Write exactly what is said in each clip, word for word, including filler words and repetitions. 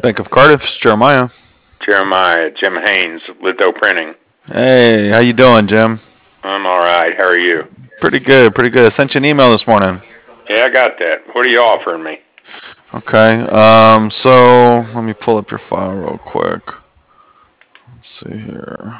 Bank of Cardiff, it's Jeremiah. Jeremiah, Jim Haynes, Litho Printing. Hey, how you doing, Jim? I'm all right. How are you? Pretty good, pretty good. I sent you an email this morning. Yeah, I got that. What are you offering me? Okay, um, so let me pull up your file real quick. Let's see here.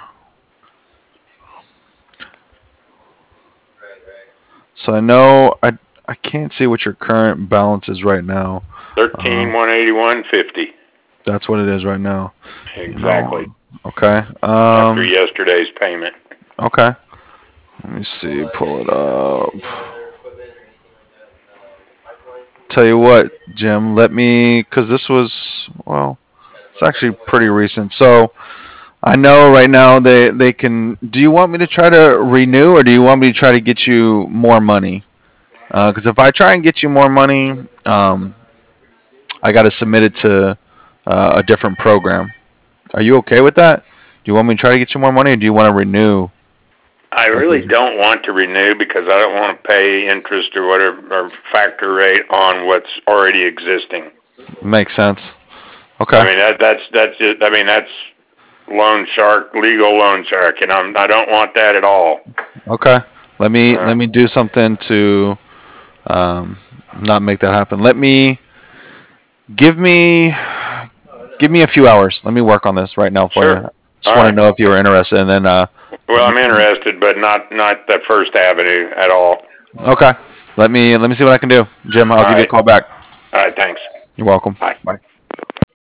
So I know I I can't see what your current balance is right now. Thirteen Um, one eighty one fifty. that's what it is right now. You Exactly. know. Okay. After Um. yesterday's payment. Okay. Let me see. Pull it up. Tell you what, Jim. Let me, cause this was well, it's actually pretty recent. So I know right now they they can. Do you want me to try to renew, or do you want me to try to get you more money? Because if I try and get you more money, um, I got to submit it to uh, a different program. Are you okay with that? Do you want me to try to get you more money, or do you want to renew? I Like, really don't want to renew because I don't want to pay interest or whatever or factor rate on what's already existing. makes sense. I Okay. mean that that's that's just I mean that's loan shark, legal loan shark, and I'm I don't want that at all. Okay. Let me Uh, let me do something to um, not make that happen. Let me give me give me a few hours. Let me work on this right now for sure. you. Just All want to right. know if you were interested, and then uh, Well, you I'm can. interested, but not not the First Avenue at all. Okay. Let me let me see what I can do, Jim. I'll All give you a right. call back. All right. Thanks. You're welcome. Bye. Bye.